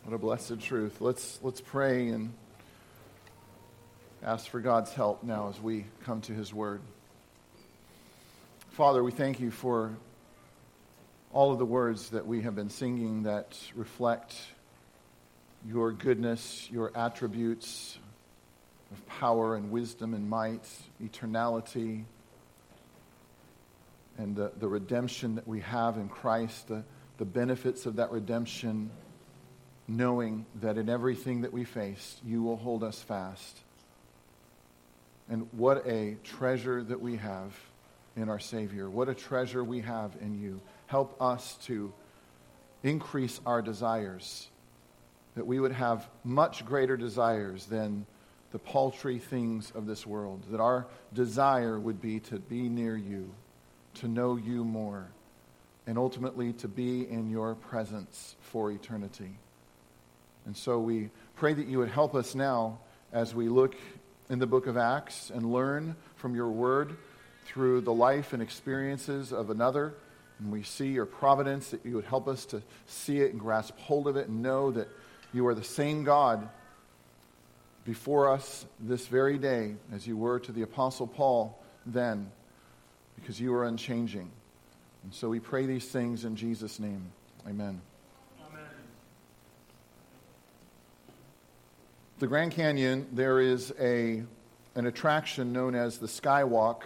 What a blessed truth. Let's pray and ask for God's help now as we come to His Word. Father, we thank You for all of the words that we have been singing that reflect Your goodness, Your attributes of power and wisdom and might, eternality, and the redemption that we have in Christ, the benefits of that redemption, knowing that in everything that we face, You will hold us fast. And what a treasure that we have in our Savior. What a treasure we have in You. Help us to increase our desires, that we would have much greater desires than the paltry things of this world, that our desire would be to be near You, to know You more, and ultimately to be in Your presence for eternity. And so we pray that You would help us now as we look in the book of Acts and learn from Your Word through the life and experiences of another. And we see Your providence, that You would help us to see it and grasp hold of it and know that You are the same God before us this very day as You were to the Apostle Paul then, because You are unchanging. And so we pray these things in Jesus' name. Amen. The Grand Canyon, there is an attraction known as the Skywalk,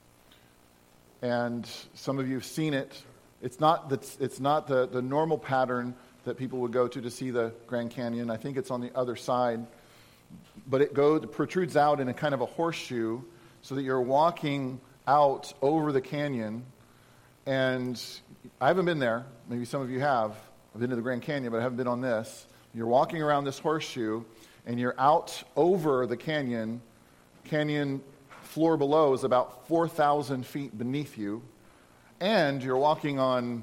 and some of you have seen it. It's not the normal pattern that people would go to see the Grand Canyon. I think it's on the other side, but it protrudes out in a kind of a horseshoe, so that you're walking out over the canyon. And I haven't been there. Maybe some of you have. I've been to the Grand Canyon, but I haven't been on this. You're walking around this horseshoe, and you're out over the canyon. Canyon floor below is about 4,000 feet beneath you. And you're walking on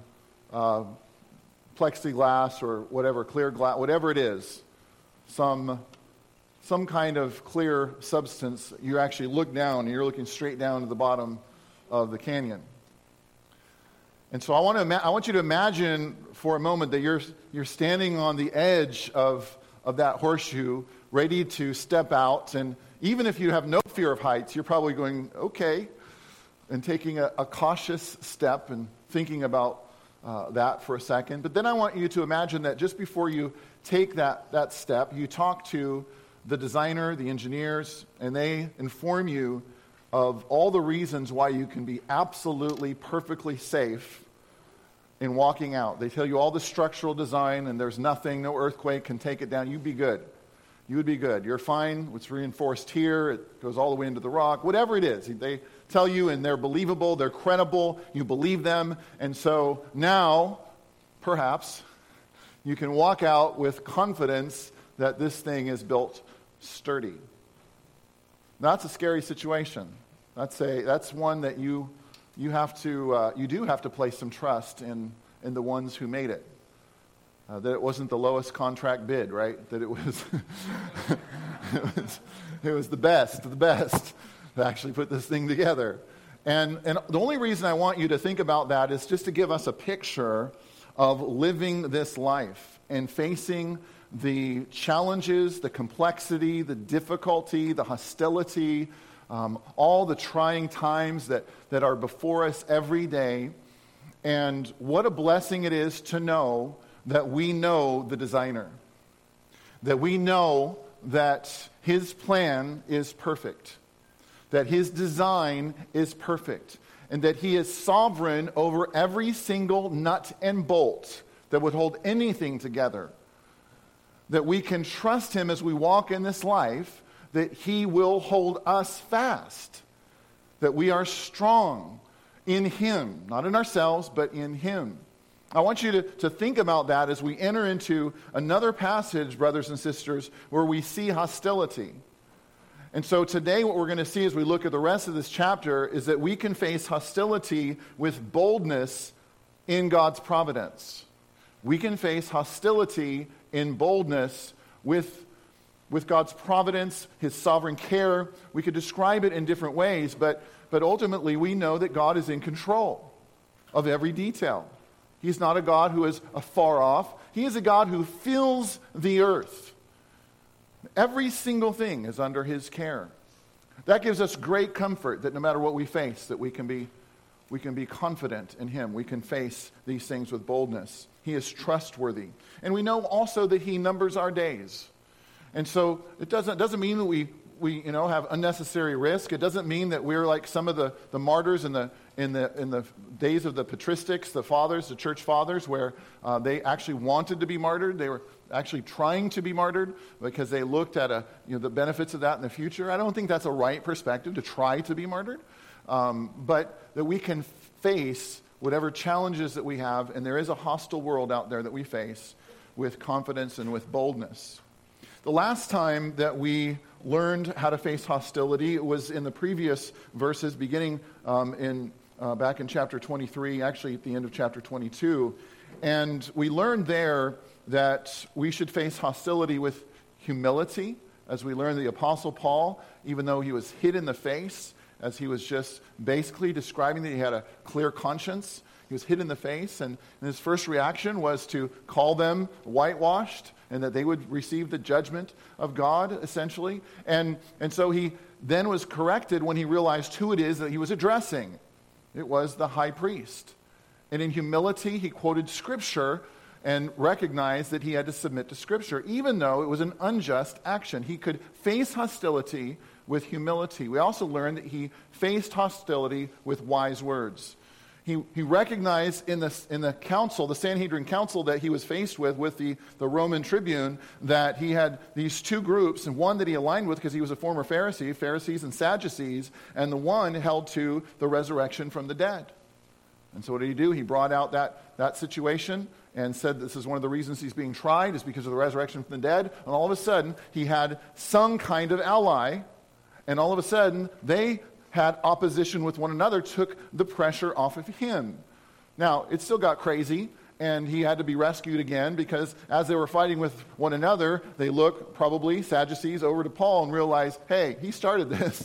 plexiglass or whatever, clear glass, whatever it is. Some kind of clear substance. You actually look down, and you're looking straight down to the bottom of the canyon. And so I want you to imagine for a moment that you're standing on the edge of that horseshoe, ready to step out. And even if you have no fear of heights, you're probably going, okay, and taking a cautious step and thinking about that for a second. But then I want you to imagine that just before you take that step, you talk to the designer, the engineers, and they inform you of all the reasons why you can be absolutely, perfectly safe in walking out. They tell you all the structural design, and there's nothing, no earthquake can take it down. You'd be good. You would be good. You're fine. It's reinforced here. It goes all the way into the rock. Whatever it is, they tell you, and they're believable. They're credible. You believe them. And so now, perhaps, you can walk out with confidence that this thing is built sturdy. That's a scary situation. That's one that you do have to place some trust in the ones who made it. That it wasn't the lowest contract bid, right? That it was it was the best of the best to actually put this thing together. And the only reason I want you to think about that is just to give us a picture of living this life and facing the challenges, the complexity, the difficulty, the hostility, all the trying times that are before us every day. And what a blessing it is to know that we know the designer, that we know that His plan is perfect, that His design is perfect, and that He is sovereign over every single nut and bolt that would hold anything together. That we can trust Him as we walk in this life, that He will hold us fast, that we are strong in Him, not in ourselves, but in Him. I want you to think about that as we enter into another passage, brothers and sisters, where we see hostility. And so today what we're going to see as we look at the rest of this chapter is that we can face hostility with boldness in God's providence. We can face hostility in boldness with God's providence, His sovereign care. We could describe it in different ways, but ultimately we know that God is in control of every detail. He's not a God who is afar off. He is a God who fills the earth. Every single thing is under his care. That gives us great comfort that no matter what we face, that we can be confident in him. We can face these things with boldness. He is trustworthy. And we know also that he numbers our days. And so it doesn't mean that we have unnecessary risk. It doesn't mean that we're like some of the martyrs in the days of the patristics, the fathers, the church fathers, where they actually wanted to be martyred. They were actually trying to be martyred because they looked at the benefits of that in the future. I don't think that's a right perspective to try to be martyred, but that we can face whatever challenges that we have, and there is a hostile world out there that we face with confidence and with boldness. The last time that we learned how to face hostility was in the previous verses, beginning back in chapter 23, actually at the end of chapter 22. And we learned there that we should face hostility with humility, as we learned the Apostle Paul, even though he was hit in the face, as he was just basically describing that he had a clear conscience, he was hit in the face, and his first reaction was to call them whitewashed, and that they would receive the judgment of God, essentially. And so he then was corrected when he realized who it is that he was addressing. It was the high priest. And in humility, he quoted Scripture and recognized that he had to submit to Scripture, even though it was an unjust action. He could face hostility with humility. We also learned that he faced hostility with wise words. He recognized in the council, the Sanhedrin council that he was faced with the Roman tribune, that he had these two groups, and one that he aligned with because he was a former Pharisee, Pharisees and Sadducees, and the one held to the resurrection from the dead. And so what did he do? He brought out that situation and said this is one of the reasons he's being tried is because of the resurrection from the dead. And all of a sudden, he had some kind of ally, and all of a sudden, they had opposition with one another, took the pressure off of him. Now, it still got crazy, and he had to be rescued again because as they were fighting with one another, they looked, probably, Sadducees, over to Paul and realized, hey, he started this.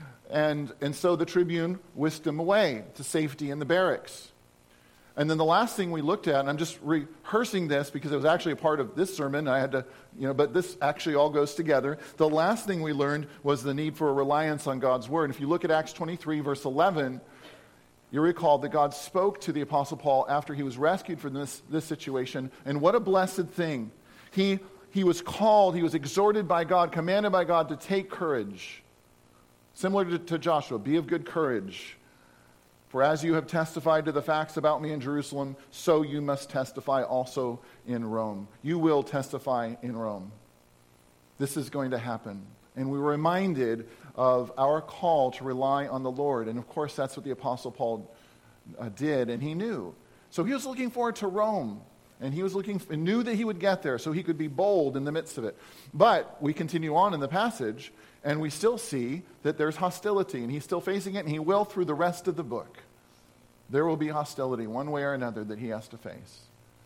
And so the tribune whisked him away to safety in the barracks. And then the last thing we looked at, and I'm just rehearsing this because it was actually a part of this sermon, I had to, but this actually all goes together. The last thing we learned was the need for a reliance on God's word. And if you look at Acts 23, verse 11, you recall that God spoke to the Apostle Paul after he was rescued from this situation. And what a blessed thing. He was called, he was exhorted by God, commanded by God to take courage. Similar to Joshua, be of good courage. For as you have testified to the facts about me in Jerusalem, so you must testify also in Rome. You will testify in Rome. This is going to happen. And we were reminded of our call to rely on the Lord. And of course, that's what the Apostle Paul did, and he knew. So he was looking forward to Rome. And he was and knew that he would get there so he could be bold in the midst of it. But we continue on in the passage, and we still see that there's hostility, and he's still facing it, and he will through the rest of the book. There will be hostility one way or another that he has to face.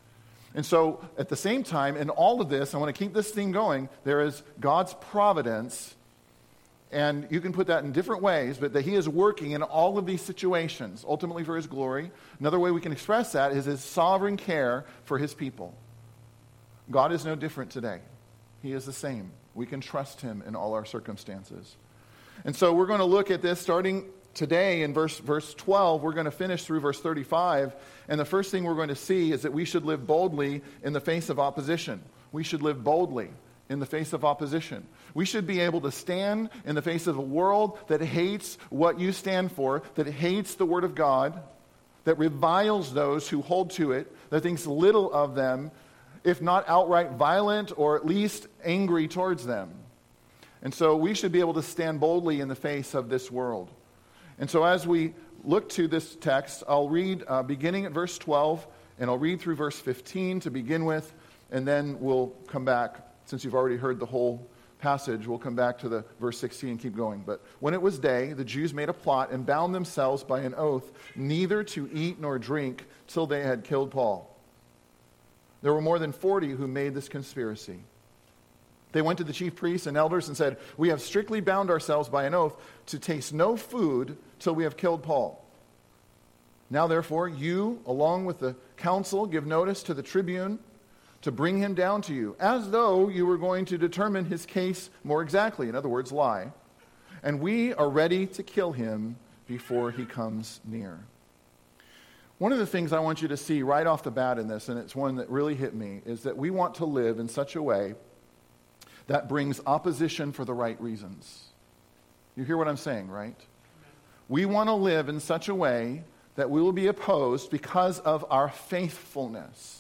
And so at the same time, in all of this, I want to keep this theme going, there is God's providence, and you can put that in different ways, but that he is working in all of these situations, ultimately for his glory. Another way we can express that is his sovereign care for his people. God is no different today. He is the same. We can trust him in all our circumstances. And so we're going to look at this starting today in verse 12. We're going to finish through verse 35. And the first thing we're going to see is that we should live boldly in the face of opposition. We should live boldly in the face of opposition. We should be able to stand in the face of a world that hates what you stand for, that hates the Word of God, that reviles those who hold to it, that thinks little of them, if not outright violent or at least angry towards them. And so we should be able to stand boldly in the face of this world. And so as we look to this text, I'll read beginning at verse 12, and I'll read through verse 15 to begin with, and then we'll come back. Since you've already heard the whole passage, we'll come back to the verse 16 and keep going. But when it was day, the Jews made a plot and bound themselves by an oath neither to eat nor drink till they had killed Paul. There were more than 40 who made this conspiracy. They went to the chief priests and elders and said, "We have strictly bound ourselves by an oath to taste no food till we have killed Paul. Now therefore, you, along with the council, give notice to the tribune to bring him down to you, as though you were going to determine his case more exactly. In other words, lie. And we are ready to kill him before he comes near. One of the things I want you to see right off the bat in this, and it's one that really hit me, is that we want to live in such a way that brings opposition for the right reasons. You hear what I'm saying, right? We want to live in such a way that we will be opposed because of our faithfulness.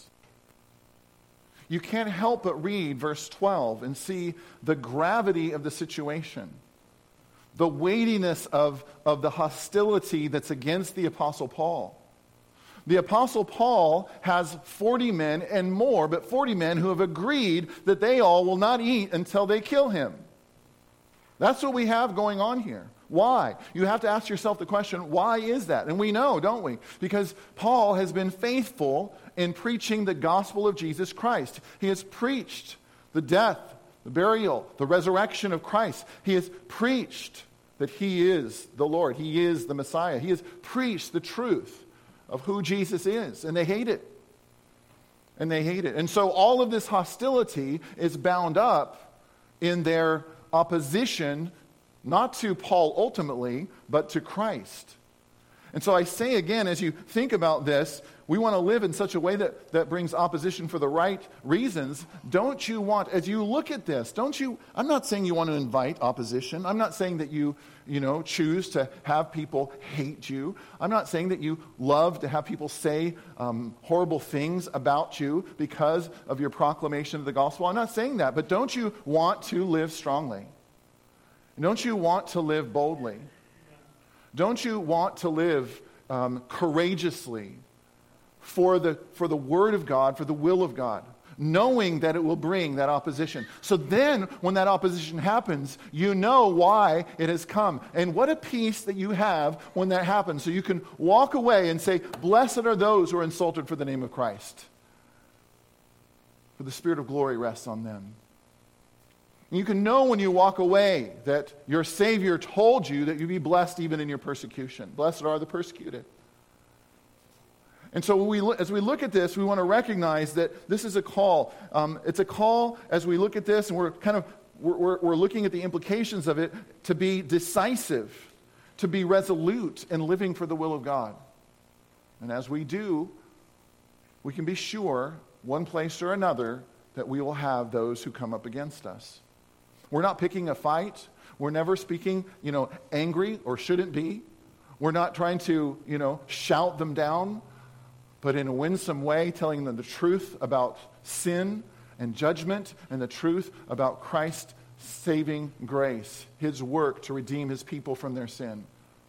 You can't help but read verse 12 and see the gravity of the situation, the weightiness of the hostility that's against the Apostle Paul. The Apostle Paul has 40 men and more, but 40 men who have agreed that they all will not eat until they kill him. That's what we have going on here. Why? You have to ask yourself the question, why is that? And we know, don't we? Because Paul has been faithful in preaching the gospel of Jesus Christ. He has preached the death, the burial, the resurrection of Christ. He has preached that he is the Lord. He is the Messiah. He has preached the truth of who Jesus is. And they hate it. And they hate it. And so all of this hostility is bound up in their opposition, not to Paul ultimately, but to Christ. And so I say again, as you think about this, we want to live in such a way that brings opposition for the right reasons. Don't you want, as you look at this, I'm not saying you want to invite opposition. I'm not saying that you choose to have people hate you. I'm not saying that you love to have people say horrible things about you because of your proclamation of the gospel. I'm not saying that, but don't you want to live strongly? Don't you want to live boldly? Don't you want to live courageously for the word of God, for the will of God, knowing that it will bring that opposition? So then, when that opposition happens, you know why it has come. And what a peace that you have when that happens. So you can walk away and say, blessed are those who are insulted for the name of Christ, for the Spirit of glory rests on them. You can know when you walk away that your Savior told you that you'd be blessed even in your persecution. Blessed are the persecuted. And so as we look at this, we want to recognize that this is a call. It's a call as we look at this, and we're looking at the implications of it, to be decisive, to be resolute in living for the will of God. And as we do, we can be sure, one place or another, that we will have those who come up against us. We're not picking a fight. We're never speaking, angry or shouldn't be. We're not trying to, shout them down, but in a winsome way, telling them the truth about sin and judgment and the truth about Christ's saving grace, his work to redeem his people from their sin.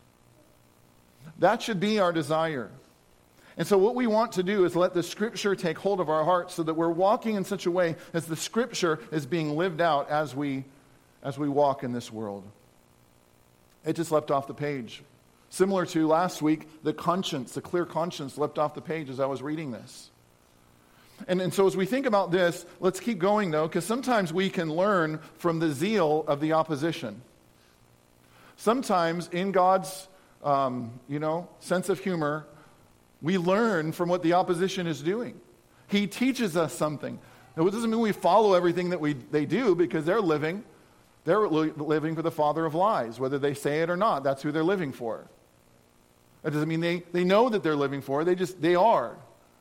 That should be our desire. And so what we want to do is let the Scripture take hold of our hearts so that we're walking in such a way as the Scripture is being lived out as we walk in this world. It just leapt off the page. Similar to last week, the clear conscience leapt off the page as I was reading this. And so as we think about this, let's keep going though, because sometimes we can learn from the zeal of the opposition. Sometimes in God's, sense of humor, we learn from what the opposition is doing. He teaches us something. Now, it doesn't mean we follow everything that they do, because they're living for the father of lies, whether they say it or not. That's who they're living for. That doesn't mean they know that they're living for it. They are.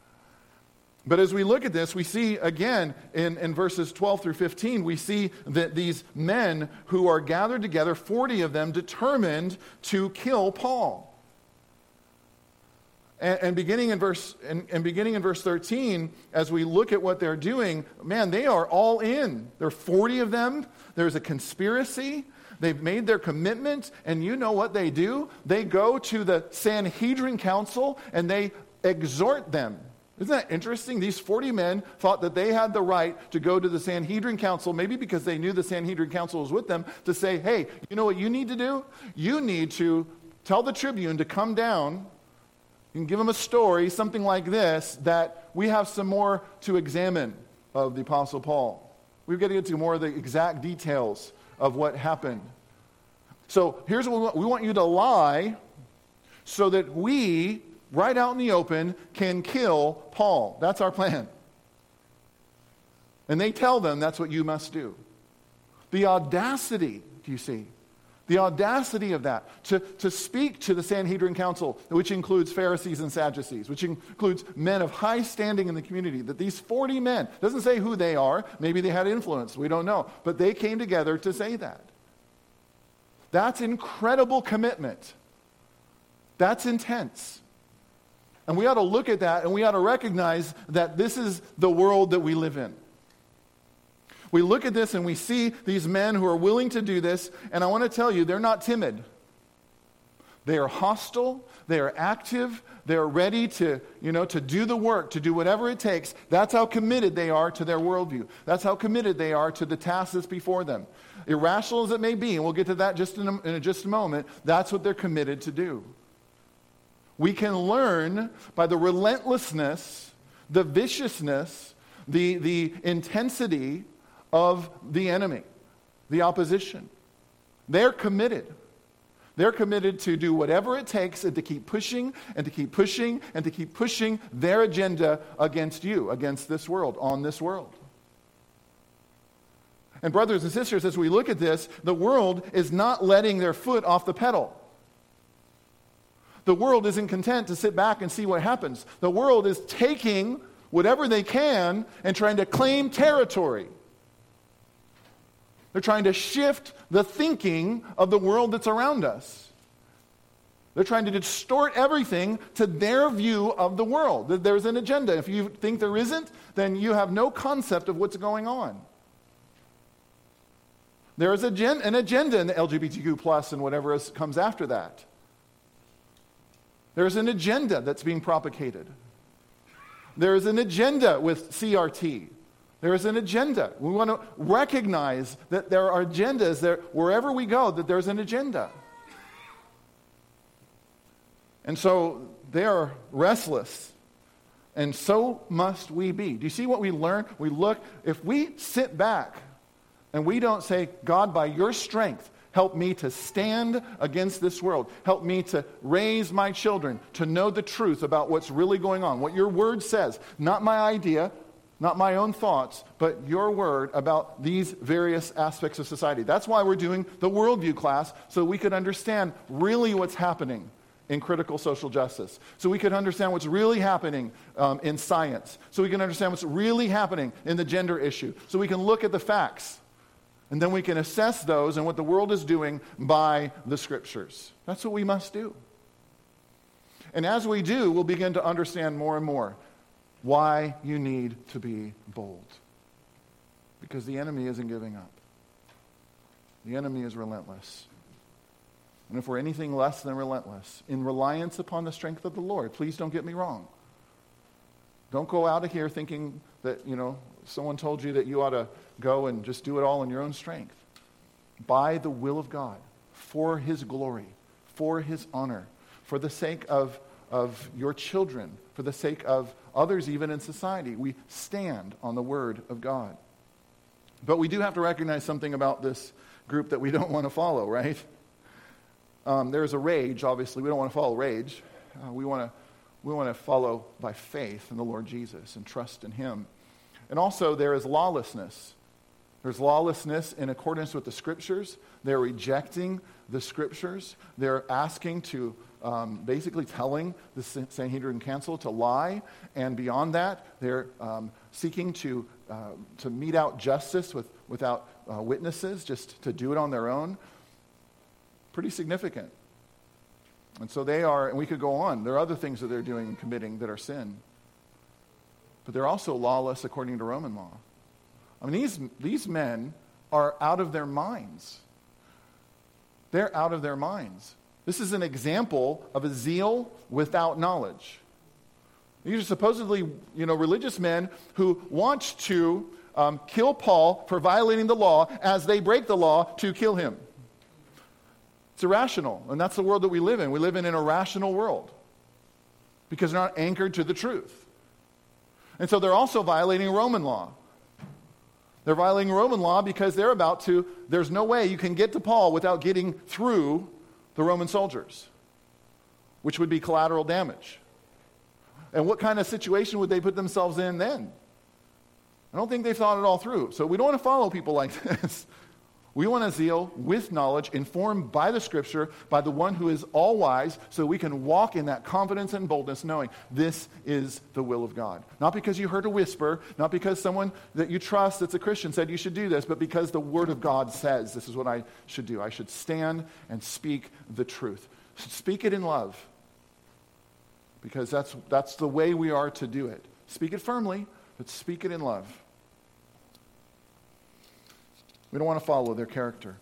But as we look at this, we see again in verses 12 through 15, we see that these men who are gathered together, 40 of them, determined to kill Paul. And beginning in verse 13, as we look at what they're doing, man, they are all in. There are 40 of them. There's a conspiracy. They've made their commitment, and you know what they do? They go to the Sanhedrin council and they exhort them. Isn't that interesting? These 40 men thought that they had the right to go to the Sanhedrin council, maybe because they knew the Sanhedrin council was with them, to say, hey, you know what you need to do? You need to tell the tribune to come down. You can give them a story, something like this, that we have some more to examine of the Apostle Paul. We've got to get to more of the exact details of what happened. So here's what we want. We want you to lie so that we, right out in the open, can kill Paul. That's our plan. And they tell them that's what you must do. The audacity, do you see? The audacity of that, to speak to the Sanhedrin Council, which includes Pharisees and Sadducees, which includes men of high standing in the community, that these 40 men, doesn't say who they are, maybe they had influence, we don't know, but they came together to say that. That's incredible commitment. That's intense. And we ought to look at that and we ought to recognize that this is the world that we live in. We look at this and we see these men who are willing to do this, and I want to tell you, they're not timid. They are hostile, they are active, they're ready to do the work, to do whatever it takes. That's how committed they are to their worldview. That's how committed they are to the task that's before them. Irrational as it may be, and we'll get to that in just a moment, that's what they're committed to do. We can learn by the relentlessness, the viciousness, the intensity of the enemy, the opposition. They're committed. They're committed to do whatever it takes and to keep pushing and to keep pushing and to keep pushing their agenda against you, against this world, on this world. And brothers and sisters, as we look at this, the world is not letting their foot off the pedal. The world isn't content to sit back and see what happens. The world is taking whatever they can and trying to claim territory. They're trying to shift the thinking of the world that's around us. They're trying to distort everything to their view of the world. There's an agenda. If you think there isn't, then you have no concept of what's going on. There is an agenda in the LGBTQ plus and whatever comes after that. There's an agenda that's being propagated. There is an agenda with CRT. There is an agenda. We want to recognize that there are agendas there wherever we go, that there's an agenda. And so they are restless. And so must we be. Do you see what we learn? We look, if we sit back and we don't say, God, by your strength, help me to stand against this world. Help me to raise my children to know the truth about what's really going on. What your word says. Not my idea, not my own thoughts, but your word about these various aspects of society. That's why we're doing the worldview class, so we could understand really what's happening in critical social justice. So we could understand what's really happening in science. So we can understand what's really happening in the gender issue. So we can look at the facts. And then we can assess those and what the world is doing by the Scriptures. That's what we must do. And as we do, we'll begin to understand more and more why you need to be bold. Because the enemy isn't giving up. The enemy is relentless. And if we're anything less than relentless, in reliance upon the strength of the Lord, please don't get me wrong. Don't go out of here thinking that, someone told you that you ought to go and just do it all in your own strength. By the will of God, for His glory, for His honor, for the sake of your children, for the sake of others even in society, we stand on the Word of God. But we do have to recognize something about this group that we don't want to follow, right? There's a rage, obviously. We don't want to follow rage. We want to follow by faith in the Lord Jesus and trust in Him. And also there is lawlessness. There's lawlessness in accordance with the Scriptures. They're rejecting the Scriptures. They're asking to, basically telling the Sanhedrin Council to lie. And beyond that, they're seeking to mete out justice without witnesses, just to do it on their own. Pretty significant. And so they are, and we could go on. There are other things that they're doing and committing that are sin. But they're also lawless according to Roman law. I mean, these men are out of their minds. They're out of their minds. This is an example of a zeal without knowledge. These are supposedly, religious men who want to kill Paul for violating the law as they break the law to kill him. It's irrational, and that's the world that we live in. We live in an irrational world because they're not anchored to the truth. And so they're also violating Roman law. They're violating Roman law because there's no way you can get to Paul without getting through the Roman soldiers, which would be collateral damage. And what kind of situation would they put themselves in then? I don't think they've thought it all through. So we don't want to follow people like this. We want a zeal with knowledge, informed by the Scripture, by the one who is all wise, so we can walk in that confidence and boldness, knowing this is the will of God. Not because you heard a whisper, not because someone that you trust that's a Christian said you should do this, but because the Word of God says this is what I should do. I should stand and speak the truth. Speak it in love, because that's the way we are to do it. Speak it firmly, but speak it in love. We don't want to follow their character.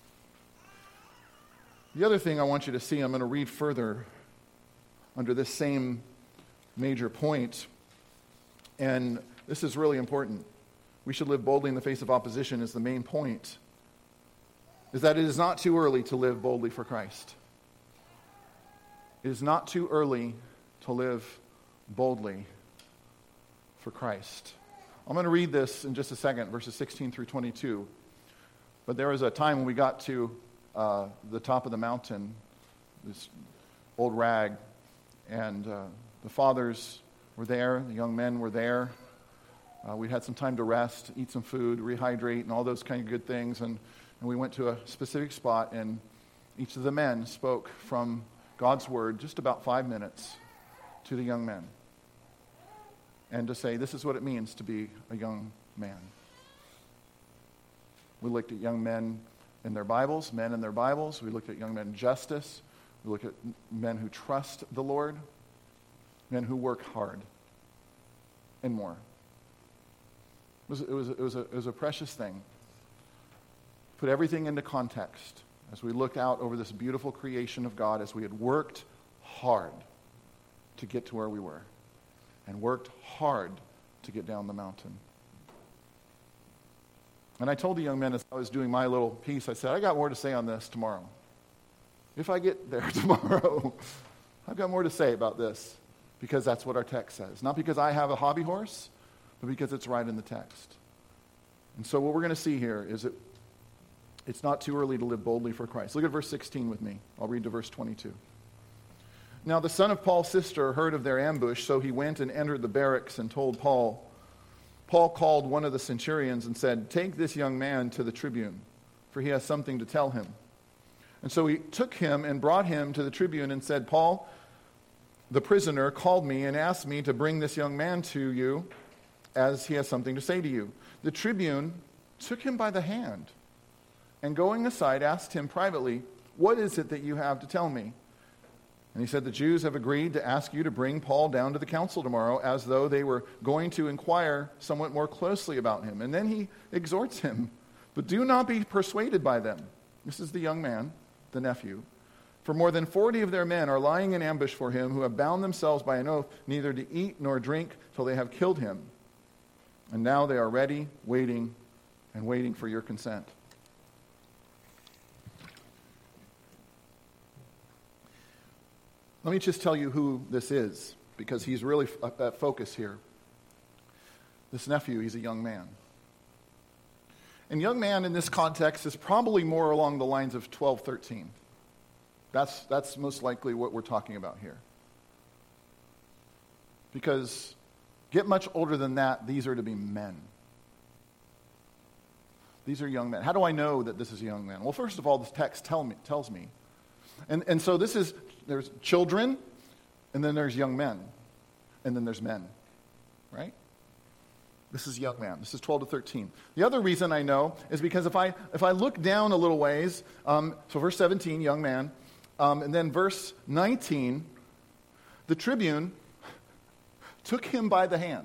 The other thing I want you to see, I'm going to read further under this same major point, and this is really important. We should live boldly in the face of opposition is the main point, is that it is not too early to live boldly for Christ. It is not too early to live boldly for Christ. I'm going to read this in just a second, verses 16 through 22. But there was a time when we got to the top of the mountain, this old rag, and the fathers were there, the young men were there. We had some time to rest, eat some food, rehydrate, and all those kind of good things. And we went to a specific spot, and each of the men spoke from God's word just about 5 minutes to the young men. And to say, this is what it means to be a young man. We looked at young men in their Bibles, men in their Bibles. We looked at young men in justice. We looked at men who trust the Lord, men who work hard, and more. It was a precious thing. Put everything into context as we looked out over this beautiful creation of God, as we had worked hard to get to where we were, and worked hard to get down the mountain. And I told the young men as I was doing my little piece, I said, I got more to say on this tomorrow. If I get there tomorrow, I've got more to say about this, because that's what our text says. Not because I have a hobby horse, but because it's right in the text. And so what we're going to see here is that it's not too early to live boldly for Christ. Look at verse 16 with me. I'll read to verse 22. Now the son of Paul's sister heard of their ambush, so he went and entered the barracks and told Paul. Paul called one of the centurions and said, take this young man to the tribune, for he has something to tell him. And so he took him and brought him to the tribune and said, Paul, the prisoner, called me and asked me to bring this young man to you, as he has something to say to you. The tribune took him by the hand, and going aside asked him privately, what is it that you have to tell me? And he said, the Jews have agreed to ask you to bring Paul down to the council tomorrow, as though they were going to inquire somewhat more closely about him. And then he exhorts him, but do not be persuaded by them. This is the young man, the nephew. For more than 40 of their men are lying in ambush for him, who have bound themselves by an oath neither to eat nor drink till they have killed him. And now they are ready, waiting for your consent. Let me just tell you who this is, because he's really at focus here. This nephew, he's a young man. And young man in this context is probably more along the lines of 12, 13. That's most likely what we're talking about here. Because get much older than that, these are to be men. These are young men. How do I know that this is a young man? Well, first of all, this text tells me. And so there's children, and then there's young men, and then there's men, right? This is young man. This is 12 to 13. The other reason I know is because if I look down a little ways, so verse 17, young man, and then verse 19, the tribune took him by the hand.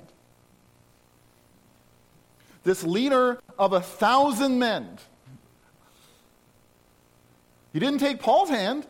This leader of 1,000 men. He didn't take Paul's hand,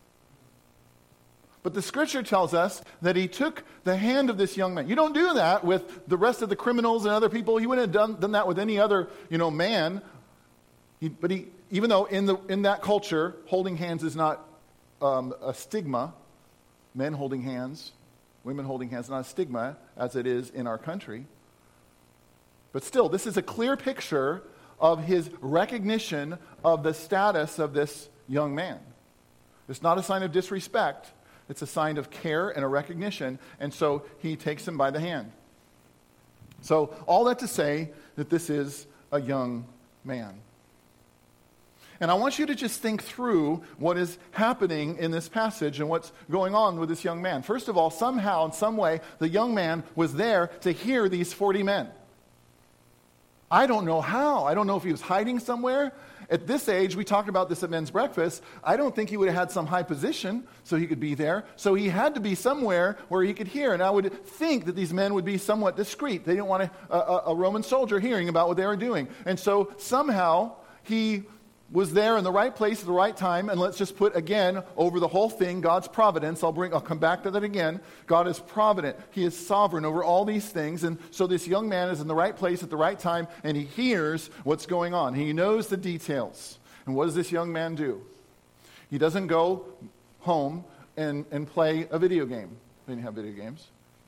but the scripture tells us that he took the hand of this young man. You don't do that with the rest of the criminals and other people. He wouldn't have done that with any other, man. But even though in that culture, holding hands is not a stigma, men holding hands, women holding hands, not a stigma as it is in our country. But still, this is a clear picture of his recognition of the status of this young man. It's not a sign of disrespect. It's a sign of care and a recognition. And so he takes him by the hand. So all that to say that this is a young man. And I want you to just think through what is happening in this passage and what's going on with this young man. First of all, somehow, in some way, the young man was there to hear these 40 men. I don't know how. I don't know if he was hiding somewhere. At this age, we talked about this at men's breakfast, I don't think he would have had some high position so he could be there. So he had to be somewhere where he could hear. And I would think that these men would be somewhat discreet. They didn't want a Roman soldier hearing about what they were doing. And so somehow he was there in the right place at the right time. And let's just put again over the whole thing, God's providence. I'll come back to that again. God is provident. He is sovereign over all these things. And so this young man is in the right place at the right time, and he hears what's going on. He knows the details. And what does this young man do? He doesn't go home and play a video game. They didn't have video games.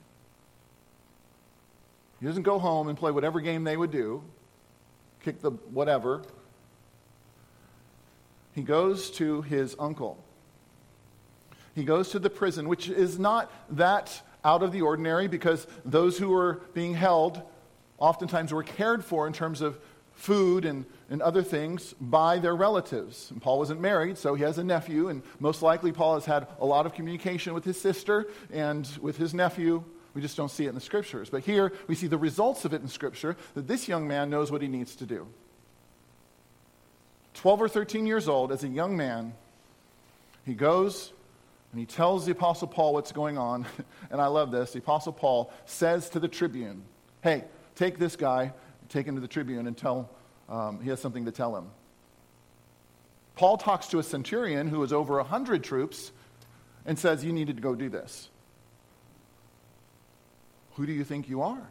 He doesn't go home and play whatever game they would do, kick the whatever. He goes to his uncle. He goes to the prison, which is not that out of the ordinary, because those who were being held oftentimes were cared for in terms of food and other things by their relatives. And Paul wasn't married, so he has a nephew, and most likely Paul has had a lot of communication with his sister and with his nephew. We just don't see it in the Scriptures. But here we see the results of it in Scripture, that this young man knows what he needs to do. 12 or 13 years old, as a young man, he goes and he tells the Apostle Paul what's going on. And I love this. The Apostle Paul says to the tribune, hey, take this guy, take him to the tribune and tell, he has something to tell him. Paul talks to a centurion who has over 100 troops and says, you needed to go do this. Who do you think you are?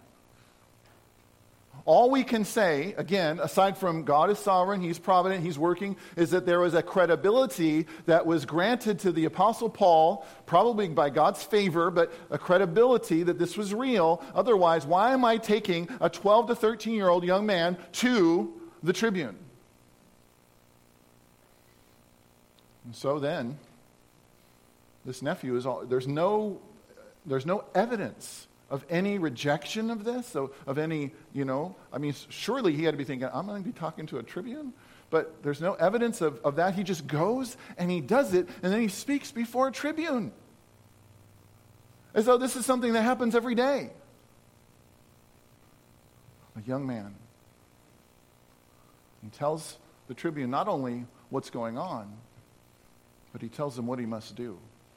All we can say, again, aside from God is sovereign, He's provident, He's working, is that there was a credibility that was granted to the Apostle Paul, probably by God's favor, but a credibility that this was real. Otherwise, why am I taking a 12 to 13-year-old young man to the tribune? And so then, this nephew is all, there's no evidence of any rejection of this, of any, surely he had to be thinking, I'm going to be talking to a tribune? But there's no evidence of that. He just goes and he does it, and then he speaks before a tribune. As though this is something that happens every day. A young man. He tells the tribune not only what's going on, but he tells him what he must do.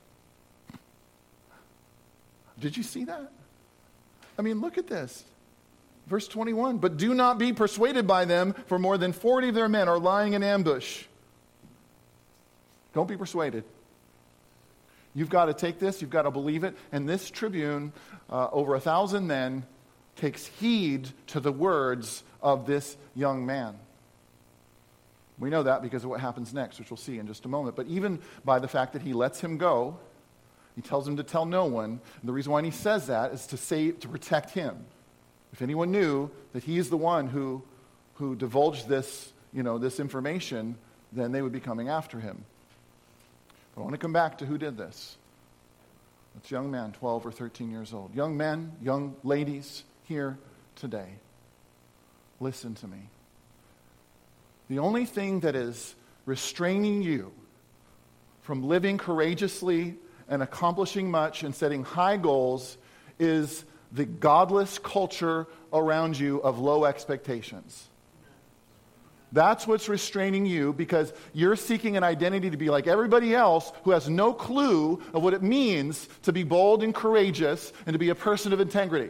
Did you see that? Look at this. Verse 21, but do not be persuaded by them, for more than 40 of their men are lying in ambush. Don't be persuaded. You've got to take this, you've got to believe it. And this tribune, over 1,000 men, takes heed to the words of this young man. We know that because of what happens next, which we'll see in just a moment. But even by the fact that he lets him go, he tells him to tell no one. And the reason why he says that is to protect him. If anyone knew that he's the one who divulged this, this information, then they would be coming after him. But I want to come back to who did this. It's a young man, 12 or 13 years old. Young men, young ladies here today. Listen to me. The only thing that is restraining you from living courageously and accomplishing much and setting high goals is the godless culture around you of low expectations. That's what's restraining you, because you're seeking an identity to be like everybody else who has no clue of what it means to be bold and courageous and to be a person of integrity.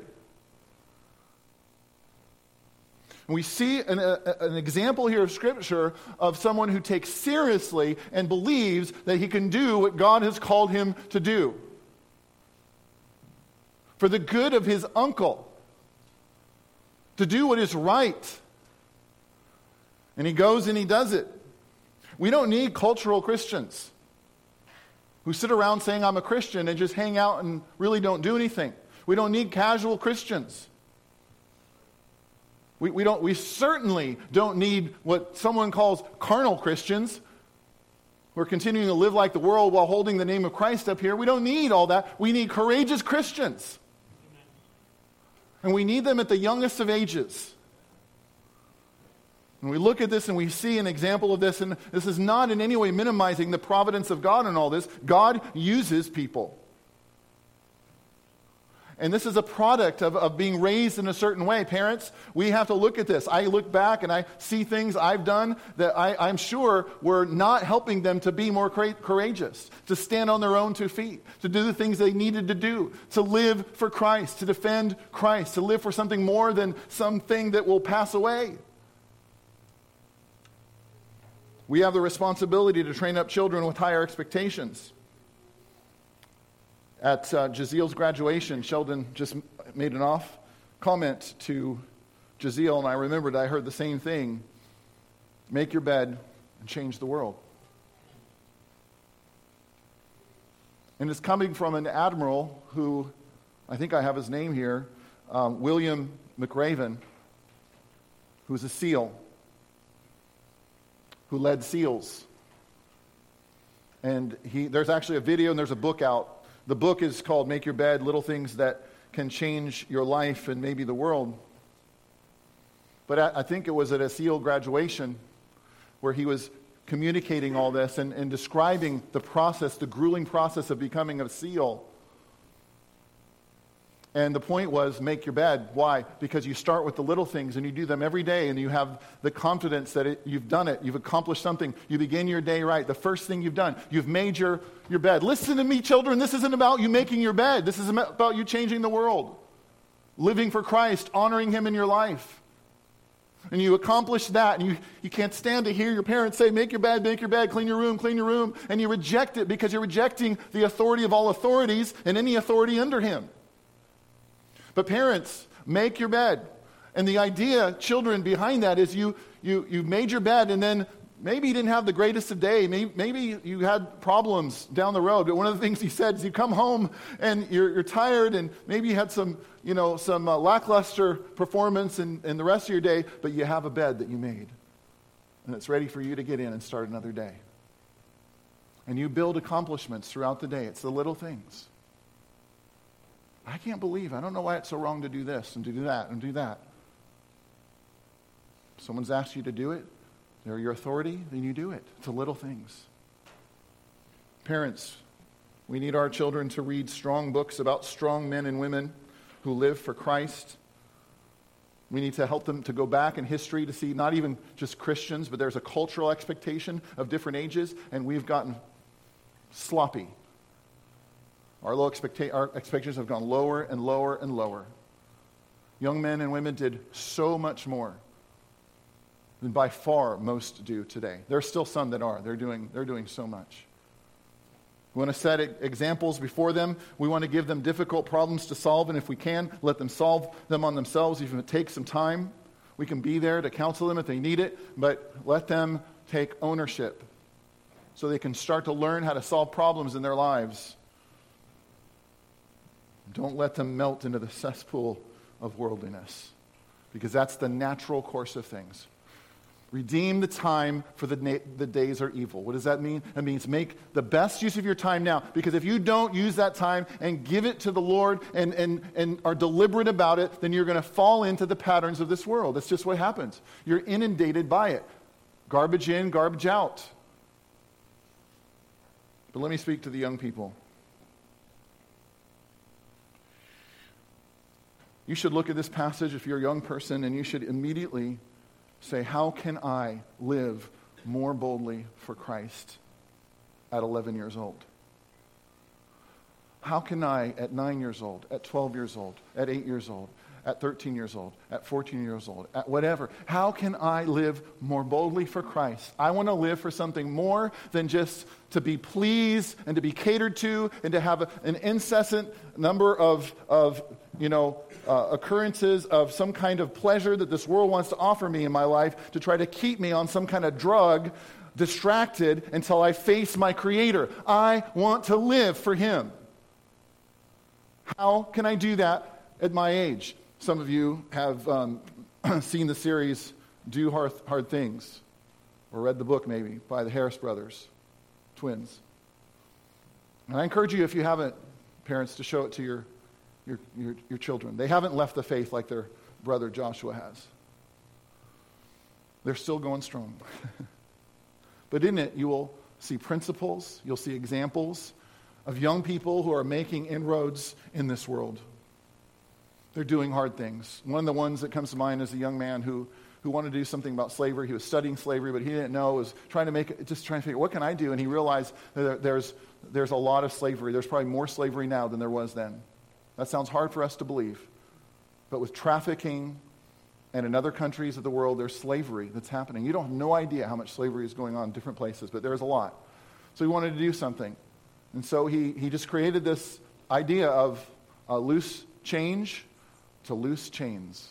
And we see an example here of Scripture of someone who takes seriously and believes that he can do what God has called him to do for the good of his uncle, to do what is right. And he goes and he does it. We don't need cultural Christians who sit around saying, I'm a Christian, and just hang out and really don't do anything. We don't need casual Christians. We certainly don't need what someone calls carnal Christians who are continuing to live like the world while holding the name of Christ up here. We don't need all that. We need courageous Christians. And we need them at the youngest of ages. And we look at this and we see an example of this, and this is not in any way minimizing the providence of God in all this. God uses people. And this is a product of being raised in a certain way. Parents, we have to look at this. I look back and I see things I've done that I'm sure were not helping them to be more courageous, to stand on their own 2 feet, to do the things they needed to do, to live for Christ, to defend Christ, to live for something more than something that will pass away. We have the responsibility to train up children with higher expectations. At Jaziel's graduation, Sheldon just made an off comment to Jaziel, and I remembered I heard the same thing. Make your bed and change the world. And it's coming from an admiral who, I think I have his name here, William McRaven, who's a SEAL, who led SEALs. And there's actually a video and there's a book out. The book is called Make Your Bed, Little Things That Can Change Your Life and Maybe the World. But I think it was at a SEAL graduation where he was communicating all this and describing the process, the grueling process of becoming a SEAL. And the point was, make your bed. Why? Because you start with the little things and you do them every day and you have the confidence that you've done it. You've accomplished something. You begin your day right. The first thing you've done, you've made your bed. Listen to me, children. This isn't about you making your bed. This is about you changing the world. Living for Christ, honoring Him in your life. And you accomplish that, and you can't stand to hear your parents say, make your bed, clean your room, and you reject it because you're rejecting the authority of all authorities and any authority under Him. But parents, make your bed. And the idea, children, behind that is you made your bed, and then maybe you didn't have the greatest of day. Maybe you had problems down the road. But one of the things he said is you come home and you're tired, and maybe you had some lackluster performance in the rest of your day, but you have a bed that you made. And it's ready for you to get in and start another day. And you build accomplishments throughout the day. It's the little things. I can't believe, I don't know why it's so wrong to do this and to do that and do that. If someone's asked you to do it, they're your authority, then you do it. It's the little things. Parents, we need our children to read strong books about strong men and women who live for Christ. We need to help them to go back in history to see not even just Christians, but there's a cultural expectation of different ages, and we've gotten sloppy. Our expectations have gone lower and lower and lower. Young men and women did so much more than by far most do today. There are still some that are. They're doing so much. We want to set examples before them. We want to give them difficult problems to solve, and if we can, let them solve them on themselves, even if it takes some time. We can be there to counsel them if they need it, but let them take ownership so they can start to learn how to solve problems in their lives. Don't let them melt into the cesspool of worldliness, because that's the natural course of things. Redeem the time, for the days are evil. What does that mean? It means make the best use of your time now, because if you don't use that time and give it to the Lord and are deliberate about it, then you're going to fall into the patterns of this world. That's just what happens. You're inundated by it. Garbage in, garbage out. But let me speak to the young people. You should look at this passage if you're a young person, and you should immediately say, how can I live more boldly for Christ at 11 years old? How can I, at 9 years old, at 12 years old, at 8 years old, at 13 years old, at 14 years old, at whatever, how can I live more boldly for Christ? I want to live for something more than just to be pleased and to be catered to and to have an incessant number of occurrences of some kind of pleasure that this world wants to offer me in my life to try to keep me on some kind of drug, distracted until I face my Creator. I want to live for Him. How can I do that at my age? Some of you have seen the series Do Hard Things, or read the book maybe by the Harris brothers, twins. And I encourage you, if you haven't, parents, to show it to your your children. They haven't left the faith like their brother Joshua has. They're still going strong. But in it, you will see principles, you'll see examples of young people who are making inroads in this world. They're doing hard things. One of the ones that comes to mind is a young man who wanted to do something about slavery. He was studying slavery, but he didn't know. Was trying to figure, what can I do? And he realized that there's a lot of slavery. There's probably more slavery now than there was then. That sounds hard for us to believe. But with trafficking and in other countries of the world, there's slavery that's happening. You don't have no idea how much slavery is going on in different places, but there's a lot. So he wanted to do something. And so he just created this idea of loose change to loose chains.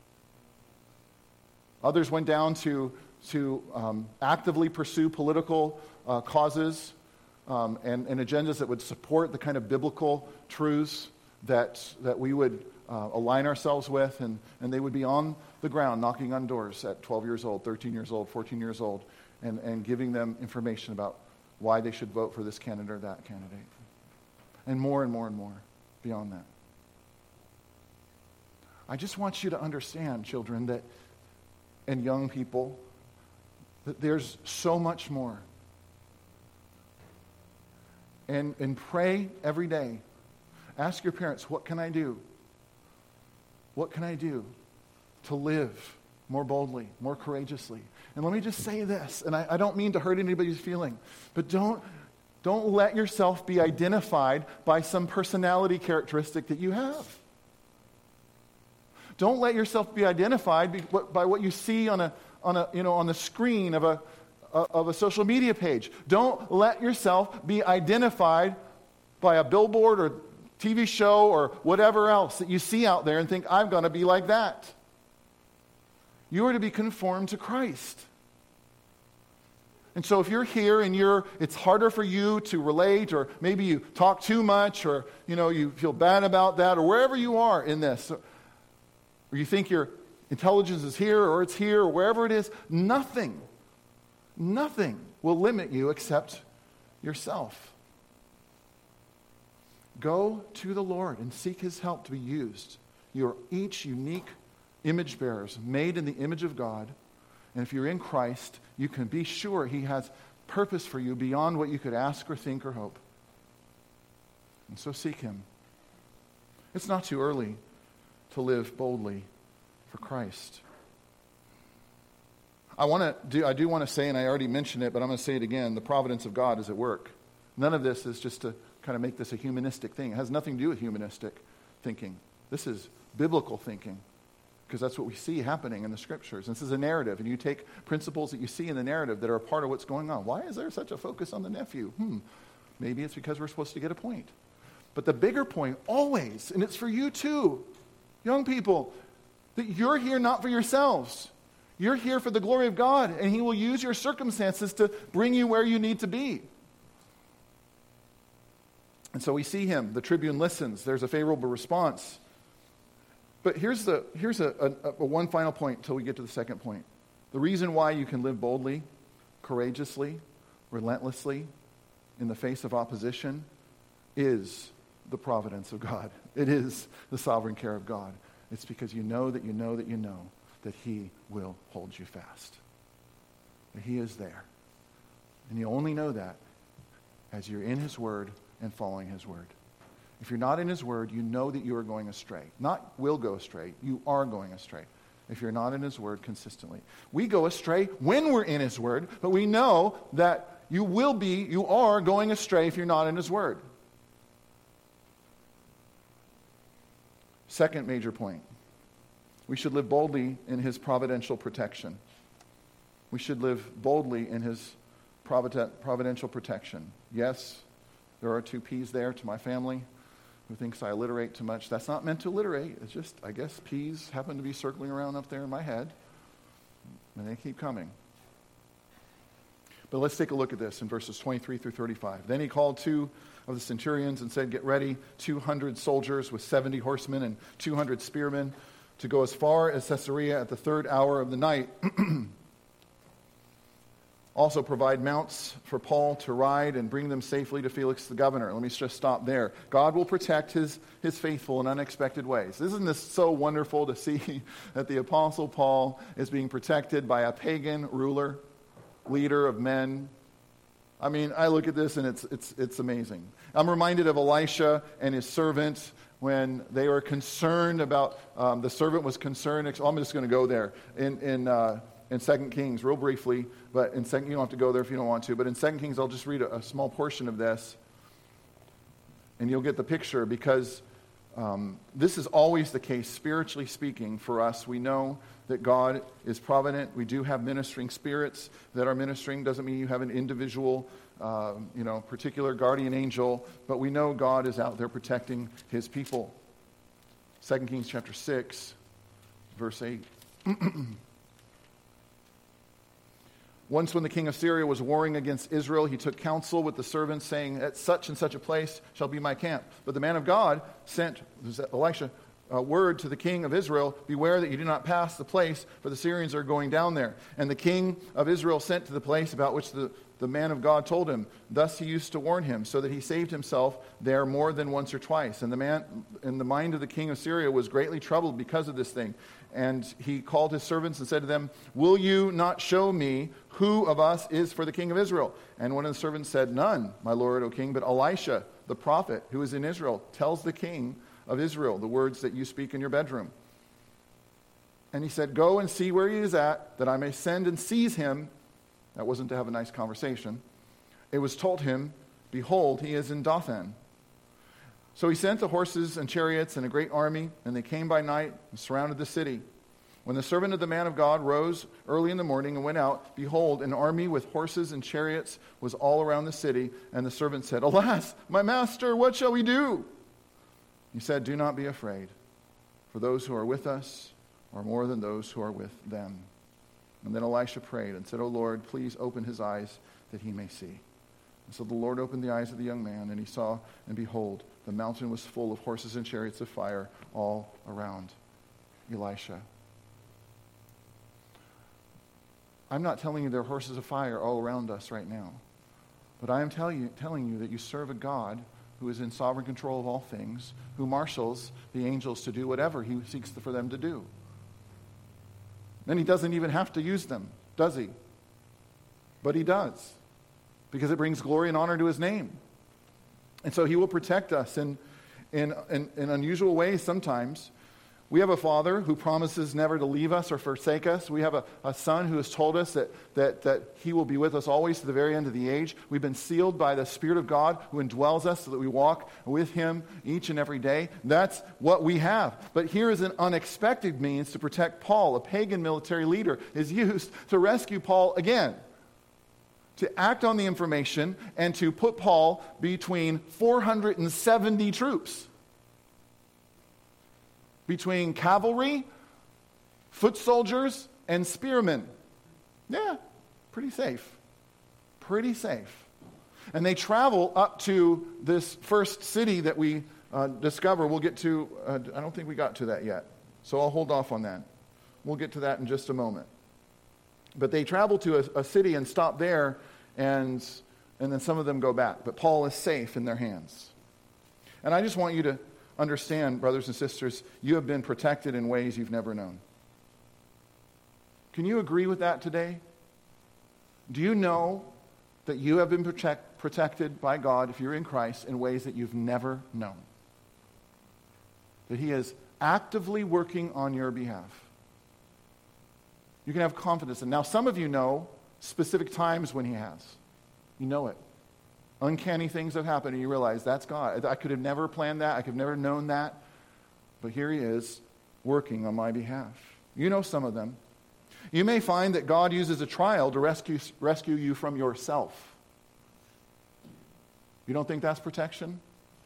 Others went down to actively pursue political causes and agendas that would support the kind of biblical truths that we would align ourselves with, and they would be on the ground knocking on doors at 12 years old, 13 years old, 14 years old, and giving them information about why they should vote for this candidate or that candidate. And more and more and more beyond that. I just want you to understand, children, that and young people, that there's so much more. And pray every day. Ask your parents, what can I do? What can I do to live more boldly, more courageously? And let me just say this, and I don't mean to hurt anybody's feeling, but don't let yourself be identified by some personality characteristic that you have. Don't let yourself be identified by what you see on the screen of a social media page. Don't let yourself be identified by a billboard or TV show or whatever else that you see out there and think, I'm going to be like that. You are to be conformed to Christ. And so if you're here and it's harder for you to relate, or maybe you talk too much, or you feel bad about that, or wherever you are in this, or you think your intelligence is here or it's here or wherever it is, nothing will limit you except yourself. Go to the Lord and seek His help to be used. You are each unique image bearers, made in the image of God. And if you're in Christ, you can be sure He has purpose for you beyond what you could ask or think or hope. And so seek Him. It's not too early to live boldly for Christ. I do want to say, and I already mentioned it, but I'm going to say it again, the providence of God is at work. None of this is just to kind of make this a humanistic thing. It has nothing to do with humanistic thinking. This is biblical thinking, because that's what we see happening in the Scriptures. This is a narrative, and you take principles that you see in the narrative that are a part of what's going on. Why is there such a focus on the nephew? Maybe it's because we're supposed to get a point. But the bigger point always, and it's for you too, young people, that you're here not for yourselves. You're here for the glory of God, and He will use your circumstances to bring you where you need to be. And so we see him. The tribune listens. There's a favorable response. But here's a one final point until we get to the second point. The reason why you can live boldly, courageously, relentlessly in the face of opposition is the providence of God. It is the sovereign care of God. It's because you know that He will hold you fast. That He is there. And you only know that as you're in His Word and following His Word. If you're not in His Word, you know that you are going astray. Not will go astray, you are going astray. If you're not in His Word consistently. We go astray when we're in His Word, but we know that you are going astray if you're not in His Word. Second major point. We should live boldly in His providential protection. We should live boldly in His providential protection. Yes, there are 2 P's there to my family who thinks I alliterate too much. That's not meant to alliterate. It's just, I guess, P's happen to be circling around up there in my head. And they keep coming. But let's take a look at this in verses 23 through 35. Then he called 2 of the centurions and said, "Get ready, 200 soldiers with 70 horsemen and 200 spearmen to go as far as Caesarea at the 3rd hour of the night. also provide mounts for Paul to ride and bring them safely to Felix the governor. Let me just stop there. God will protect his faithful in unexpected ways. Isn't this so wonderful to see that the Apostle Paul is being protected by a pagan ruler, leader of men? I mean, I look at this and it's amazing. I'm reminded of Elisha and his servant when they were concerned about, the servant was concerned. I'm just going to go there. In 2 Kings, real briefly, but in 2, you don't have to go there if you don't want to, but in 2 Kings, I'll just read a small portion of this, and you'll get the picture, because this is always the case, spiritually speaking, for us. We know that God is provident. We do have ministering spirits that are ministering. Doesn't mean you have an individual, particular guardian angel, but we know God is out there protecting his people. 2 Kings chapter 6, verse 8. Once when the king of Syria was warring against Israel, he took counsel with the servants, saying, at such and such a place shall be my camp. But the man of God sent, Elisha, a word to the king of Israel, beware that you do not pass the place, for the Syrians are going down there. And the king of Israel sent to the place about which the man of God told him. Thus he used to warn him, so that he saved himself there more than once or twice. And the mind of the king of Syria was greatly troubled because of this thing. And he called his servants and said to them, will you not show me who of us is for the king of Israel? And one of the servants said, none, my lord, O king, but Elisha, the prophet, who is in Israel, tells the king of Israel the words that you speak in your bedroom. And he said, go and see where he is at, that I may send and seize him. That wasn't to have a nice conversation. It was told him, behold, he is in Dothan. So he sent the horses and chariots and a great army, and they came by night and surrounded the city. When the servant of the man of God rose early in the morning and went out, behold, an army with horses and chariots was all around the city. And the servant said, alas, my master, what shall we do? He said, do not be afraid, for those who are with us are more than those who are with them. And then Elisha prayed and said, O Lord, please open his eyes that he may see. And so the Lord opened the eyes of the young man, and he saw, and behold, the mountain was full of horses and chariots of fire all around Elisha. I'm not telling you there are horses of fire all around us right now, but I am telling you that you serve a God who is in sovereign control of all things, who marshals the angels to do whatever he seeks for them to do. And he doesn't even have to use them, does he? But he does, because it brings glory and honor to his name. And so he will protect us in unusual ways sometimes. We have a Father who promises never to leave us or forsake us. We have a Son who has told us that he will be with us always to the very end of the age. We've been sealed by the Spirit of God who indwells us so that we walk with him each and every day. That's what we have. But here is an unexpected means to protect Paul. A pagan military leader is used to rescue Paul again, to act on the information and to put Paul between 470 troops. Between cavalry, foot soldiers, and spearmen. Yeah, pretty safe. Pretty safe. And they travel up to this first city that we discover. We'll get to, I don't think we got to that yet, so I'll hold off on that. We'll get to that in just a moment. But they travel to a city and stop there, and then some of them go back. But Paul is safe in their hands. And I just want you to understand, brothers and sisters, you have been protected in ways you've never known. Can you agree with that today? Do you know that you have been protected by God, if you're in Christ, in ways that you've never known? That he is actively working on your behalf. You can have confidence. And now some of you know specific times when he has. You know it. Uncanny things have happened and you realize that's God. I could have never planned that. I could have never known that. But here he is working on my behalf. You know some of them. You may find that God uses a trial to rescue you from yourself. You don't think that's protection?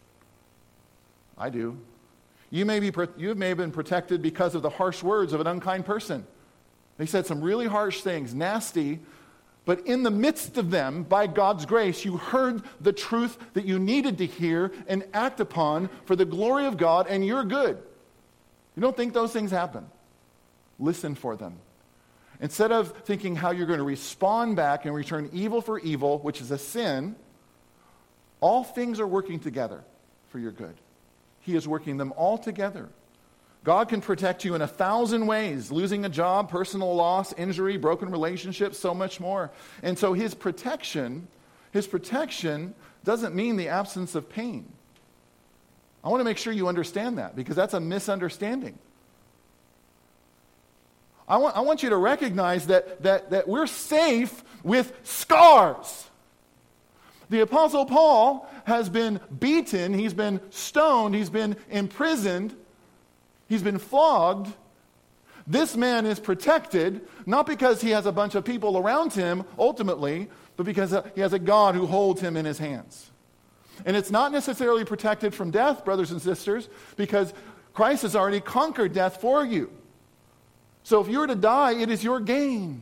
I do. You may have been protected because of the harsh words of an unkind person. They said some really harsh things, nasty, but in the midst of them, by God's grace, you heard the truth that you needed to hear and act upon for the glory of God, and you're good. You don't think those things happen? Listen for them. Instead of thinking how you're going to respond back and return evil for evil, which is a sin, all things are working together for your good. He is working them all together. God can protect you in 1,000 ways, losing a job, personal loss, injury, broken relationships, so much more. And so his protection doesn't mean the absence of pain. I want to make sure you understand that, because that's a misunderstanding. I want you to recognize that we're safe with scars. The Apostle Paul has been beaten, he's been stoned, he's been imprisoned, he's been flogged. This man is protected, not because he has a bunch of people around him, ultimately, but because he has a God who holds him in his hands. And it's not necessarily protected from death, brothers and sisters, because Christ has already conquered death for you. So if you were to die, it is your gain.